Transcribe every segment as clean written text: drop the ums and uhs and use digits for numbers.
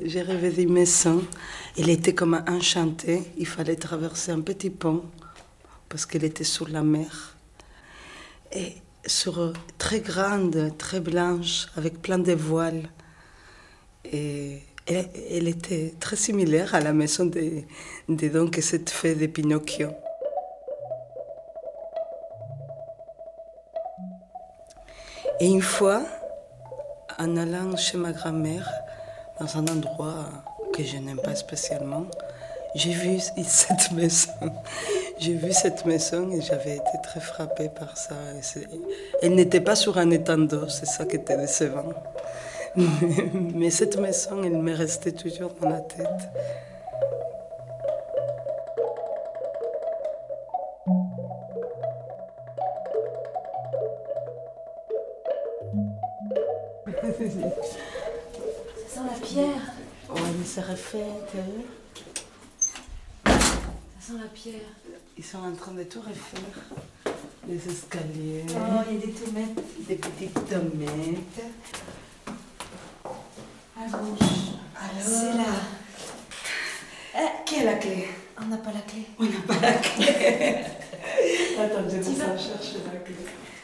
J'ai rêvé d'une maison. Elle était comme enchantée. Il fallait traverser un petit pont parce qu'elle était sur la mer. Et sur très grande, très blanche, avec plein de voiles. Et elle était très similaire à la maison de donc cette fée de Pinocchio. Et une fois, en allant chez ma grand-mère, dans un endroit que je n'aime pas spécialement, j'ai vu cette maison. J'ai vu cette maison et j'avais été très frappée par ça. Elle n'était pas sur un étang d'eau, c'est ça qui était décevant. Mais cette maison, elle m'est restée toujours dans la tête. Ça sent la pierre. Ouais, mais c'est refait, t'as vu? Ça sent la pierre. Ils sont en train de tout refaire. Les escaliers. Oh, il y a des tomates. Des petites tomates. À gauche. Alors, c'est là. Qui a la clé? On n'a pas la clé. On n'a pas la clé. Attends, je vais chercher la clé.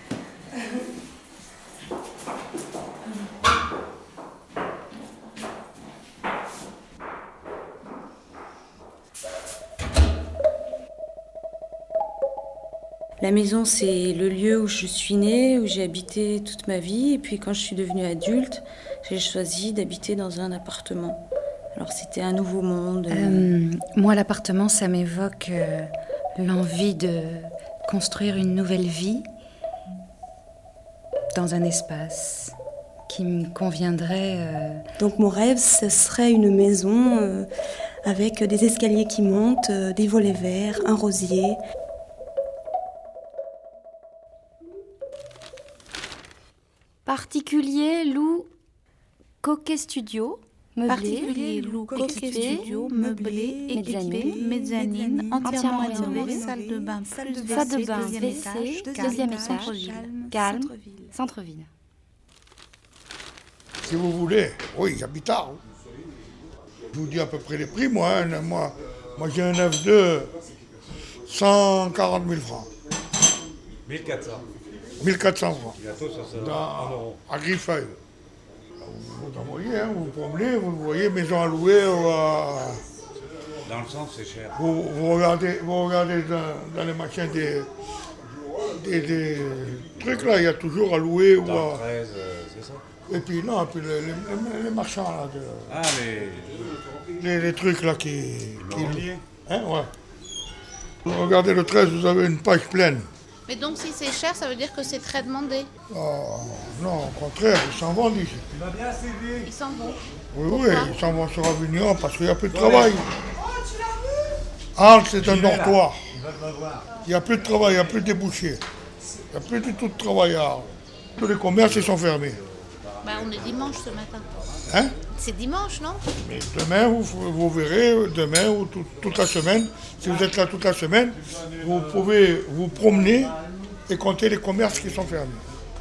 La maison, c'est le lieu où je suis née, où j'ai habité toute ma vie. Et puis quand je suis devenue adulte, j'ai choisi d'habiter dans un appartement. Alors c'était un nouveau monde. Moi, l'appartement, ça m'évoque l'envie de construire une nouvelle vie dans un espace qui me conviendrait. Donc mon rêve, ce serait une maison avec des escaliers qui montent, des volets verts, un rosier. Particulier Lou Coquet Studio, Particulier Lou Coquet Studio, meublé, équipé, mezzanine, entièrement rénové, salle de bain, WC, deuxième étage, calme, centre-ville. Si vous voulez, oui, j'habite à Arles. Je vous dis à peu près les prix, moi j'ai un F2, 140 000 francs. 1400. 1400 francs. Bientôt, ça sera en euros. À Griffeuil. Vous en voyez, hein, vous vous promenez, vous voyez maison à louer. Dans le centre, c'est cher. Vous regardez dans les machins des trucs là, il y a toujours à louer. Dans le 13, c'est ça. Et puis non, puis les marchands là. Ah, Les trucs là qui. L'immobilier. Hein, ouais. Vous regardez le 13, vous avez une page pleine. Mais donc si c'est cher, ça veut dire que c'est très demandé. Oh, non, au contraire, ils s'en vont ici. Il va bien, Sylvie. Ils s'en vont. Oui, ils s'en vont sur Avignon parce qu'il n'y a plus de travail. Arles, c'est un dortoir. Il n'y a plus de travail, il n'y a plus de débouchés. Il n'y a plus du tout de travail à Arles. Tous les commerces, ils sont fermés. Bah, on est dimanche ce matin. Hein? C'est dimanche, non? Mais demain, vous verrez, demain ou toute la semaine, si vous êtes là toute la semaine, vous pouvez vous promener et compter les commerces qui sont fermés.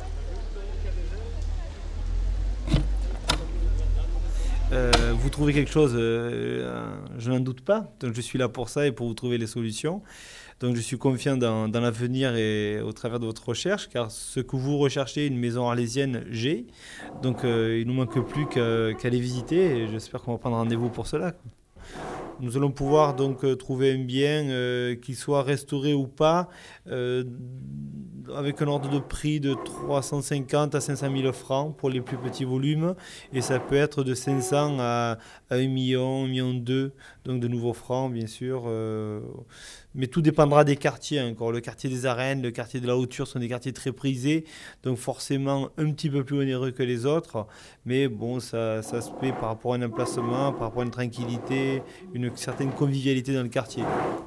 Vous trouvez quelque chose, je n'en doute pas. Donc je suis là pour ça et pour vous trouver les solutions. Donc je suis confiant dans l'avenir et au travers de votre recherche, car ce que vous recherchez, une maison arlésienne, j'ai. Donc il ne nous manque plus qu'à les visiter et j'espère qu'on va prendre rendez-vous pour cela. Nous allons pouvoir donc trouver un bien, qu'il soit restauré ou pas, avec un ordre de prix de 350 à 500 000 francs pour les plus petits volumes. Et ça peut être de 500 à 1 million, 1,2 million, donc de nouveaux francs, bien sûr. Mais tout dépendra des quartiers encore. Le quartier des Arènes, le quartier de la Hauture sont des quartiers très prisés, donc forcément un petit peu plus onéreux que les autres. Mais bon, ça se fait par rapport à un emplacement, par rapport à une tranquillité, une certaine convivialité dans le quartier.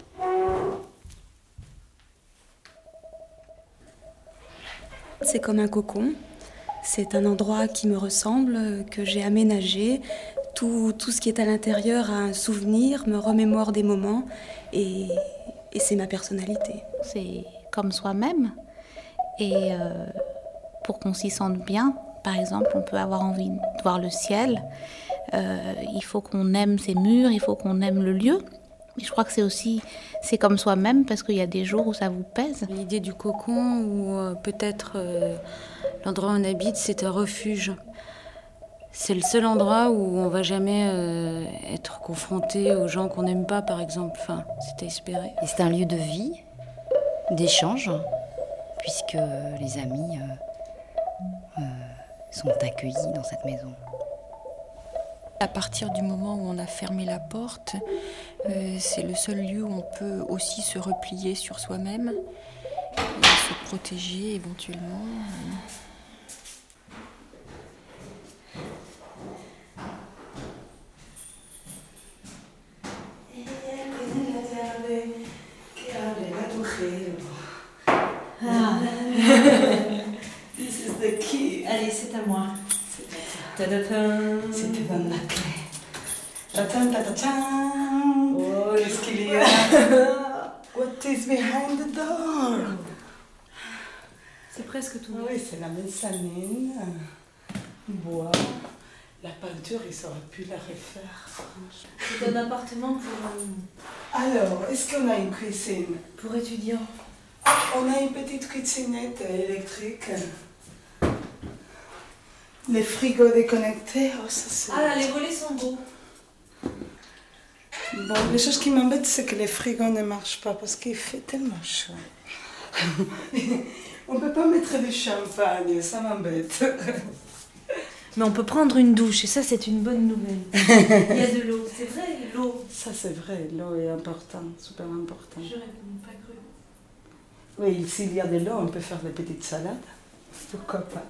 C'est comme un cocon. C'est un endroit qui me ressemble, que j'ai aménagé. Tout ce qui est à l'intérieur a un souvenir, me remémore des moments et c'est ma personnalité. C'est comme soi-même. Et pour qu'on s'y sente bien, par exemple, on peut avoir envie de voir le ciel, il faut qu'on aime ces murs, il faut qu'on aime le lieu. Mais je crois que c'est comme soi-même, parce qu'il y a des jours où ça vous pèse. L'idée du cocon, ou peut-être l'endroit où on habite, c'est un refuge. C'est le seul endroit où on va jamais être confronté aux gens qu'on n'aime pas, par exemple. Enfin, c'est à espérer. Et c'est un lieu de vie, d'échange, puisque les amis sont accueillis dans cette maison. À partir du moment où on a fermé la porte, c'est le seul lieu où on peut aussi se replier sur soi-même, et se protéger éventuellement. This is the key. Allez, c'est à moi. C'était dans la clé. Oh, qu'est-ce qu'il y a? What is behind the door? C'est presque tout. Oui, c'est la mezzanine. Bois. La peinture, ils auraient pu la refaire. C'est un appartement pour... Alors, est-ce qu'on a une cuisine? Pour étudiants. On a une petite cuisinette électrique. Les frigos déconnectés, oh ça c'est... Ah, les volets sont beaux. Bon, les choses qui m'embêtent, c'est que les frigos ne marchent pas parce qu'il fait tellement chaud. On ne peut pas mettre du champagne, ça m'embête. Mais on peut prendre une douche et ça c'est une bonne nouvelle. Il y a de l'eau, c'est vrai, l'eau. Ça c'est vrai, l'eau est important, super important. J'aurais pas cru. Oui, s'il y a de l'eau, on peut faire des petites salades. Pourquoi pas?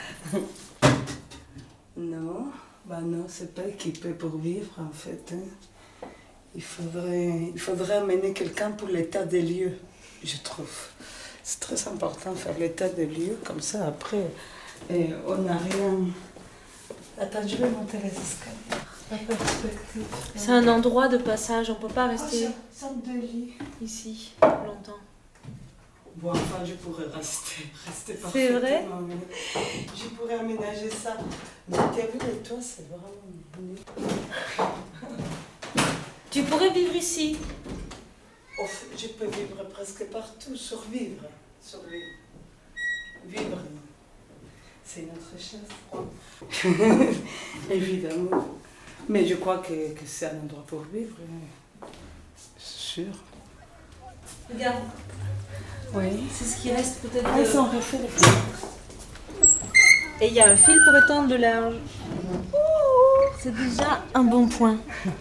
Non, bah non, c'est pas équipé pour vivre en fait. Hein. Il faudrait amener quelqu'un pour l'état des lieux, je trouve. C'est très important de faire l'état des lieux, comme ça après, on n'a rien. Attends, je vais monter les escaliers. La perspective. C'est un endroit de passage, on peut pas rester sorte de lit ici longtemps. Bon, enfin, je pourrais rester parfaitement. C'est vrai? Je pourrais aménager ça. Mais t'as vu, les toits, c'est vraiment nul. Tu pourrais vivre ici? Oh, je peux vivre presque partout, survivre. Vivre, c'est une autre chose. Évidemment. Mais je crois que c'est un endroit pour vivre. C'est sûr. Regarde. Oui. C'est ce qui reste peut-être. Ah, ils sont refaits les fils. Et il y a un fil pour étendre le linge. C'est déjà un bon point.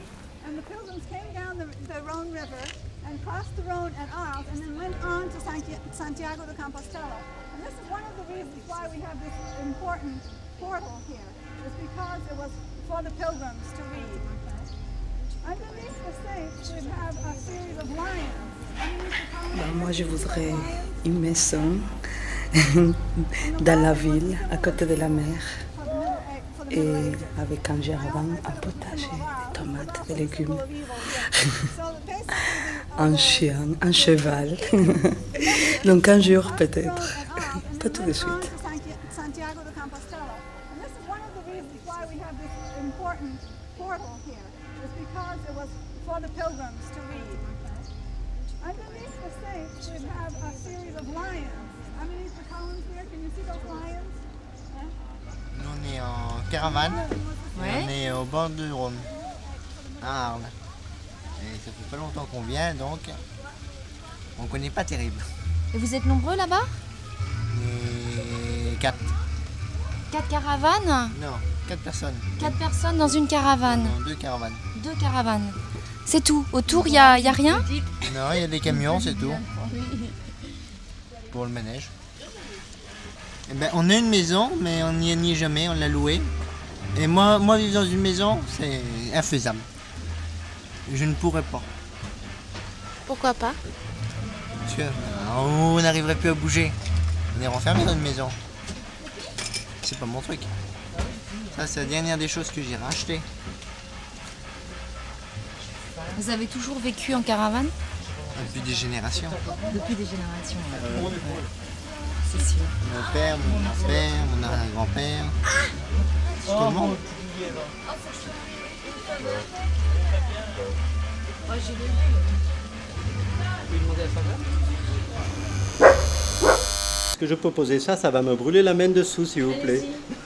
Crossed the road at Arles and then went on to Santiago de Compostela. And this is one of the reasons why we have this important portal here. It's because it was for the pilgrims to read. Underneath the saints, we have a series of lions. Moi, je voudrais une maison dans la ville, à côté de la mer, et avec un jardin, un potager, des tomates, des légumes. Un chien, un cheval. Donc un jour peut-être. Pas tout de suite. Santiago de Compostela. And this is one of the reasons why we have this important portal here. It's because it was for the pilgrims to read. Underneath the saints, we have a series of lions. Underneath the columns there, can you see those lions? Nous, on est en caravane. Ouais. On est au bord du Rhône, à Arles. Et ça fait pas longtemps qu'on vient, donc on connaît pas terrible. Et vous êtes nombreux là-bas? Et 4. 4 caravanes? Non, 4 personnes. 4 personnes dans une caravane? Non, 2 caravanes. 2 caravanes. C'est tout? Autour, il y a rien? Non, il y a des camions, c'est tout. Pour le manège. Eh ben, on a une maison, mais on n'y est jamais, on l'a louée. Et moi, vivre dans une maison, c'est infaisable. Je ne pourrais pas. Pourquoi pas? Parce qu'on n'arriverait plus à bouger. On est renfermé dans une maison. C'est pas mon truc. Ça, c'est la dernière des choses que j'ai rachetées. Vous avez toujours vécu en caravane? Depuis des générations. Depuis des générations, ouais. C'est sûr. Mon père, mon grand-père, mon arrière-grand-père. Tout le monde. Est-ce que je peux poser ça? Ça va me brûler la main dessous, s'il vous plaît.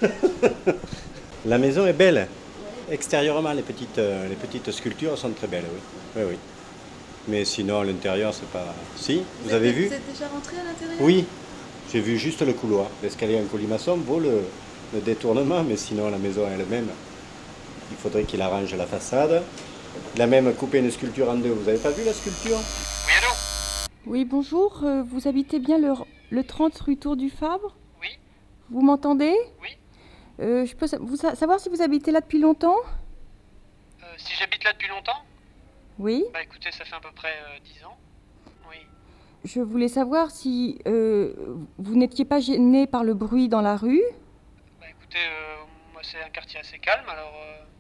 La maison est belle. Extérieurement, les petites sculptures sont très belles, oui. Oui, oui. Mais sinon, à l'intérieur, c'est pas... Si, vous avez vu? Vous êtes déjà rentré à l'intérieur? Oui, j'ai vu juste le couloir. L'escalier en colimaçon vaut le détournement, mais sinon, la maison elle-même, il faudrait qu'il arrange la façade. Il a même coupé une sculpture en deux. Vous avez pas vu la sculpture? Oui, allô? Oui, bonjour. Vous habitez bien le 30 rue Tour du Fabre? Oui. Vous m'entendez? Oui. Je peux savoir si vous habitez là depuis longtemps? Si j'habite là depuis longtemps? Oui. Bah écoutez, ça fait à peu près 10 ans. Oui. Je voulais savoir si vous n'étiez pas gêné par le bruit dans la rue? Bah écoutez, moi c'est un quartier assez calme, alors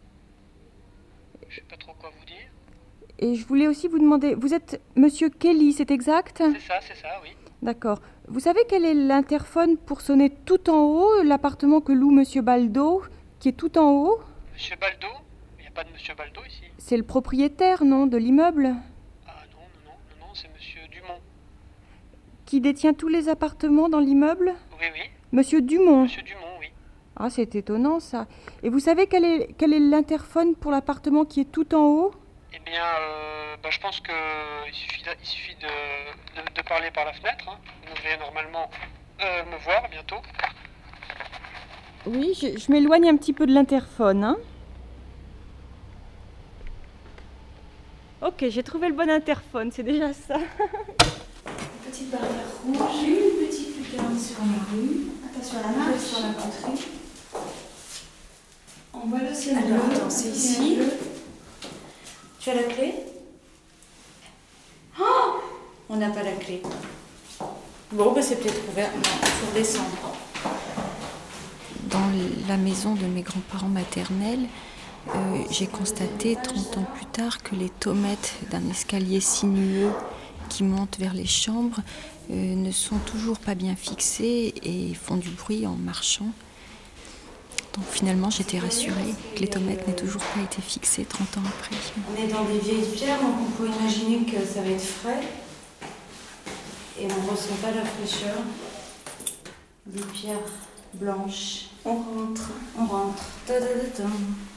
je sais pas trop quoi vous dire. Et je voulais aussi vous demander, vous êtes Monsieur Kelly, c'est exact? C'est ça, oui. D'accord. Vous savez quel est l'interphone pour sonner tout en haut, l'appartement que loue Monsieur Baldo, qui est tout en haut? Monsieur Baldo? Il n'y a pas de Monsieur Baldo ici. C'est le propriétaire, non, de l'immeuble? Ah non, c'est Monsieur Dumont. Qui détient tous les appartements dans l'immeuble? Oui, oui. Monsieur Dumont? Monsieur Dumont, oui. Ah, c'est étonnant ça. Et vous savez quel est l'interphone pour l'appartement qui est tout en haut? Eh bien, je pense qu'il suffit de parler par la fenêtre. Hein. Vous devriez normalement me voir bientôt. Oui, je m'éloigne un petit peu de l'interphone. Hein. Ok, j'ai trouvé le bon interphone, c'est déjà ça. Une petite barrière rouge, une petite lucarne sur la rue. Attention à la marche, sur la poterie. On voit le ciel bleu. Attends, c'est ici. Tu as la clé? Oh, on n'a pas la clé. Bon, c'est peut-être ouvert. Non, il faut redescendre. Dans la maison de mes grands-parents maternels, j'ai constaté 30 ans plus tard que les tomates d'un escalier sinueux qui monte vers les chambres ne sont toujours pas bien fixées et font du bruit en marchant. Donc finalement, j'étais rassurée que les tomates n'aient toujours pas été fixées 30 ans après. On est dans des vieilles pierres, donc on peut imaginer que ça va être frais. Et on ne ressent pas la fraîcheur. Des pierres blanches. On rentre. Ta-da-da-da.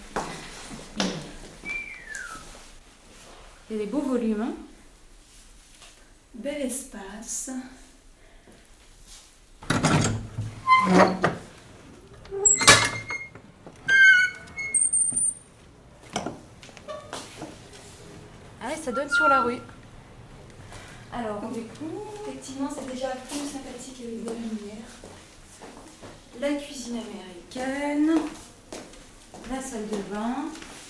Il y a des beaux volumes. Hein. Bel espace. Ah ouais, ça donne sur la rue. Alors, du coup, effectivement, c'est déjà plus sympathique avec de la lumière. La cuisine américaine. La salle de bain.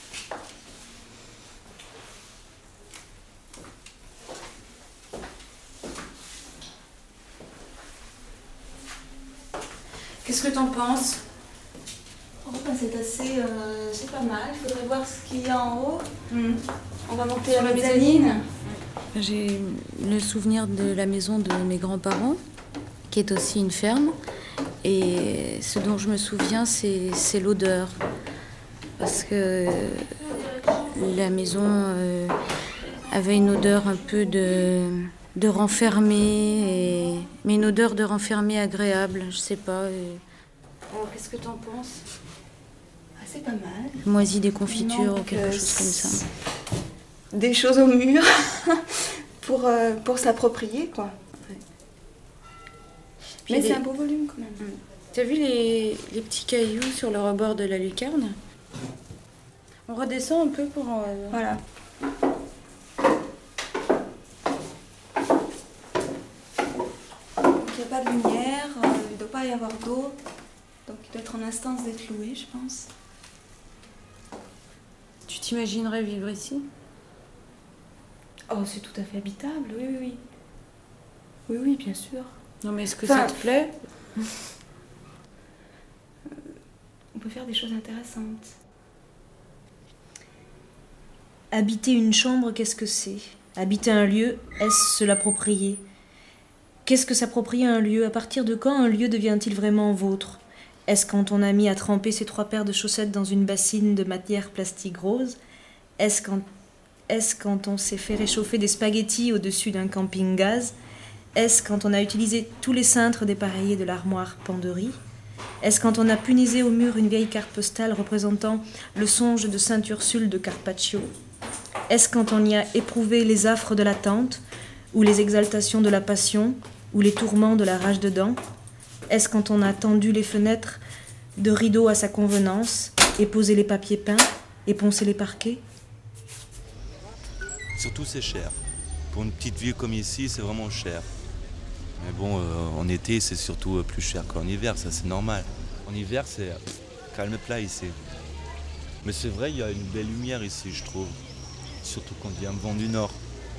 Qu'est-ce que t'en penses? Oh, c'est assez... c'est pas mal. Il faudrait voir ce qu'il y a en haut. On va monter Sur à la la mezzanine. J'ai le souvenir de la maison de mes grands-parents, qui est aussi une ferme. Et ce dont je me souviens, c'est l'odeur. Parce que la maison avait une odeur un peu de renfermé, mais une odeur de renfermé agréable, je sais pas. Alors, qu'est-ce que t'en penses? Ah, c'est pas mal. Moisi des confitures ou quelque chose comme ça. Des choses au mur pour s'approprier, quoi. Ouais. Mais c'est un beau volume, quand même. T'as vu les petits cailloux sur le rebord de la lucarne? On redescend un peu pour... Voilà. Donc il n'y a pas de lumière, il ne doit pas y avoir d'eau. Donc il doit être en instance d'être loué, je pense. Tu t'imaginerais vivre ici? Oh, c'est tout à fait habitable, oui, oui, oui. Oui, oui, bien sûr. Non, mais est-ce que ça te plaît? On peut faire des choses intéressantes. Habiter une chambre, qu'est-ce que c'est? Habiter un lieu, est-ce se l'approprier? Qu'est-ce que s'approprier un lieu? À partir de quand un lieu devient-il vraiment vôtre? Est-ce quand on a mis à tremper ses 3 paires de chaussettes dans une bassine de matière plastique rose? Est-ce quand on s'est fait réchauffer des spaghettis au-dessus d'un camping-gaz? Est-ce quand on a utilisé tous les cintres dépareillés de l'armoire Panderie? Est-ce quand on a punisé au mur une vieille carte postale représentant le songe de Sainte Ursule de Carpaccio? Est-ce quand on y a éprouvé les affres de l'attente, ou les exaltations de la passion, ou les tourments de la rage dedans? Est-ce quand on a tendu les fenêtres de rideaux à sa convenance, et posé les papiers peints, et poncé les parquets? Surtout c'est cher. Pour une petite ville comme ici, c'est vraiment cher. Mais bon, en été, c'est surtout plus cher qu'en hiver, ça c'est normal. En hiver, c'est calme plat ici. Mais c'est vrai, il y a une belle lumière ici, je trouve. Surtout quand il y a un vent du nord.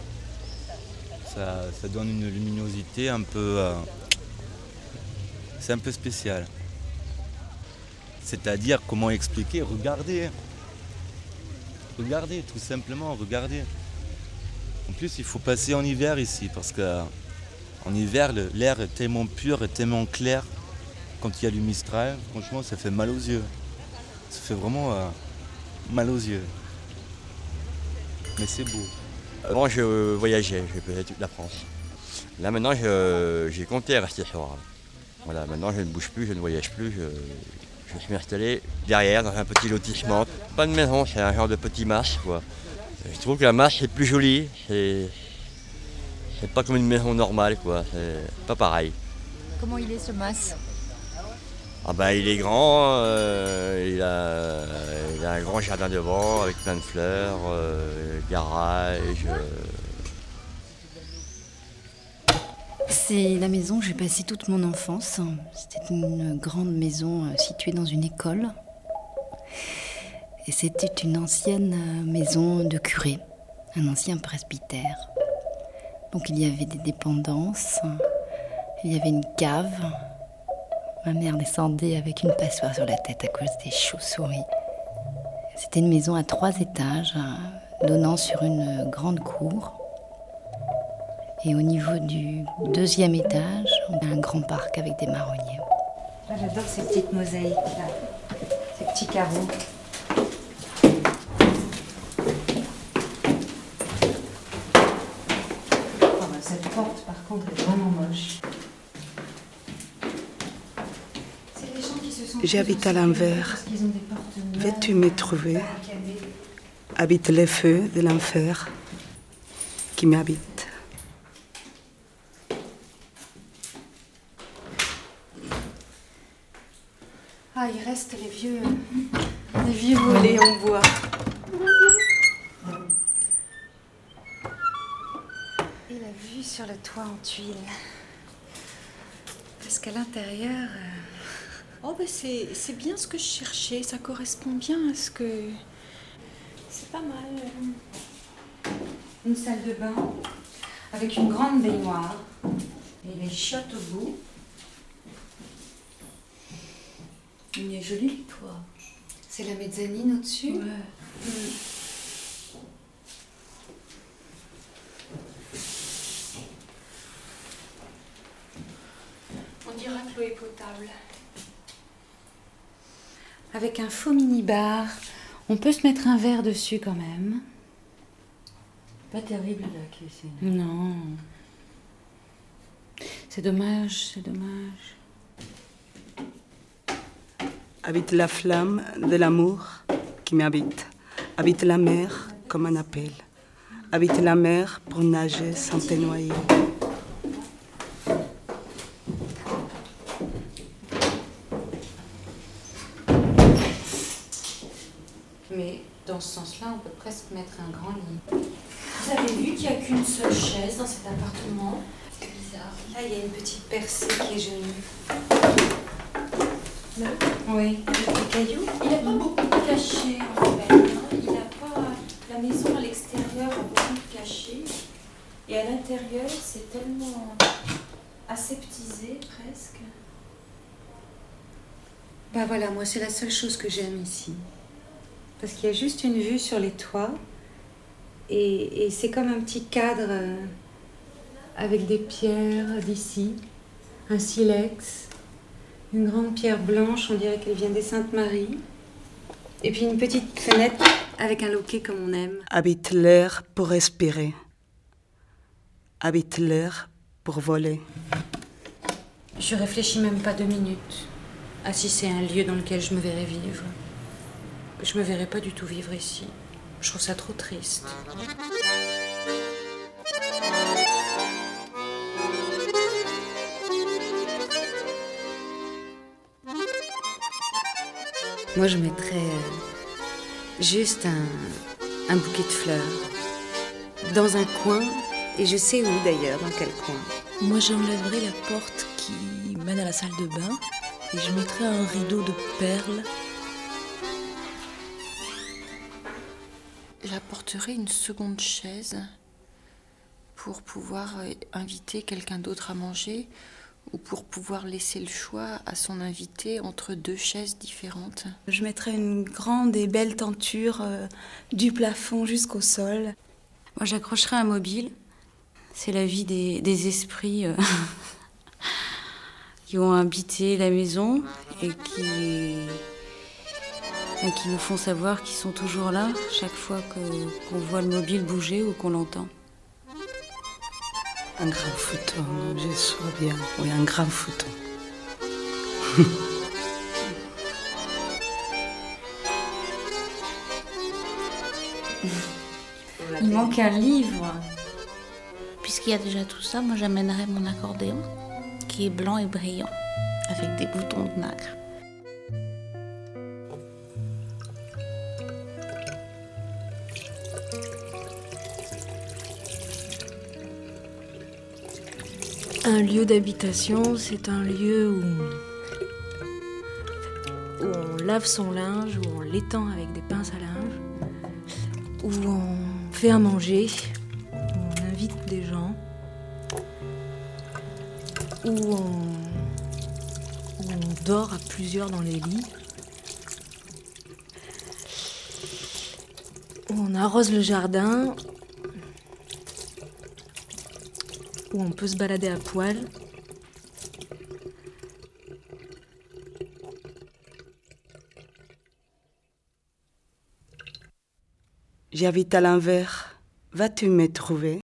Ça donne une luminosité un peu... c'est un peu spécial. C'est-à-dire, comment expliquer? Regardez. Regardez, tout simplement, regardez. En plus, il faut passer en hiver ici, parce qu'en hiver, l'air est tellement pur et tellement clair. Quand il y a du Mistral, franchement, ça fait mal aux yeux. Ça fait vraiment mal aux yeux. Mais c'est beau. Avant, je voyageais, je faisais toute la France. Là, maintenant, j'ai compté rester sur. Voilà, maintenant, je ne bouge plus, je ne voyage plus. Je suis installé derrière, dans un petit lotissement. Pas de maison, c'est un genre de petit mas, quoi. Je trouve que la masse c'est plus joli, c'est pas comme une maison normale, quoi, c'est pas pareil. Comment il est ce mas? Ah bah il est grand, il a un grand jardin devant avec plein de fleurs, garage. C'est la maison où j'ai passé toute mon enfance. C'était une grande maison située dans une école. Et c'était une ancienne maison de curé, un ancien presbytère. Donc il y avait des dépendances, il y avait une cave. Ma mère descendait avec une passoire sur la tête à cause des chauves-souris. C'était une maison à 3 étages, donnant sur une grande cour. Et au niveau du 2e étage, on a un grand parc avec des marronniers. Ah, j'adore ces petites mosaïques là, ces petits carreaux. Cette porte, par contre, est vraiment moche. C'est les gens qui se sont... J'habite à l'envers. Veux-tu me trouver? Habite les feux de l'enfer qui m'habitent. Ah, il reste les vieux volets en bois. Et la vue sur le toit en tuiles. Parce qu'à l'intérieur... Oh, ben c'est bien ce que je cherchais. Ça correspond bien à ce que... C'est pas mal. Une salle de bain avec une grande baignoire et les chiottes au bout. Il est joli le toit. C'est la mezzanine au-dessus. Ouais. On dira que l'eau est potable. Avec un faux mini-bar. On peut se mettre un verre dessus quand même. Pas terrible la cuisine. Non. C'est dommage, c'est dommage. Habite la flamme de l'amour qui m'habite. Habite la mer comme un appel. Habite la mer pour nager sans te noyer. Mais dans ce sens-là, on peut presque mettre un grand lit. Vous avez vu qu'il n'y a qu'une seule chaise dans cet appartement? C'est bizarre. Là, il y a une petite percée qui est jolie. Là? Oui, avec des cailloux. Il n'a pas beaucoup de cachets en fait. Hein. Il a pas... La maison à l'extérieur a beaucoup de cachets. Et à l'intérieur, c'est tellement aseptisé presque. Bah voilà, moi c'est la seule chose que j'aime ici. Parce qu'il y a juste une vue sur les toits. Et c'est comme un petit cadre avec des pierres d'ici. Un silex. Une grande pierre blanche, on dirait qu'elle vient des Saintes-Maries. Et puis une petite fenêtre Avec un loquet comme on aime. Habite l'air pour respirer. Habite l'air pour voler. Je réfléchis même pas 2 minutes à si c'est un lieu dans lequel je me verrais vivre. Je me verrais pas du tout vivre ici. Je trouve ça trop triste. Moi, je mettrais juste un bouquet de fleurs dans un coin, et je sais où d'ailleurs, dans quel coin. Moi, j'enlèverais la porte qui mène à la salle de bain et je mettrais un rideau de perles. J'apporterai une seconde chaise pour pouvoir inviter quelqu'un d'autre à manger ou pour pouvoir laisser le choix à son invité entre 2 chaises différentes. Je mettrais une grande et belle tenture du plafond jusqu'au sol. Moi, j'accrocherais un mobile. C'est la vie des esprits qui ont habité la maison et qui nous font savoir qu'ils sont toujours là chaque fois qu'on voit le mobile bouger ou qu'on l'entend. Un grand futon, je sois bien. Oui, un grand futon. Il manque un livre. Puisqu'il y a déjà tout ça, moi j'amènerais mon accordéon, qui est blanc et brillant, avec des boutons de nacre. Un lieu d'habitation, c'est un lieu où on lave son linge, où on l'étend avec des pinces à linge, où on fait à manger, où on invite des gens, où on dort à plusieurs dans les lits, où on arrose le jardin, où on peut se balader à poil. J'habite à l'envers. Vas-tu me trouver?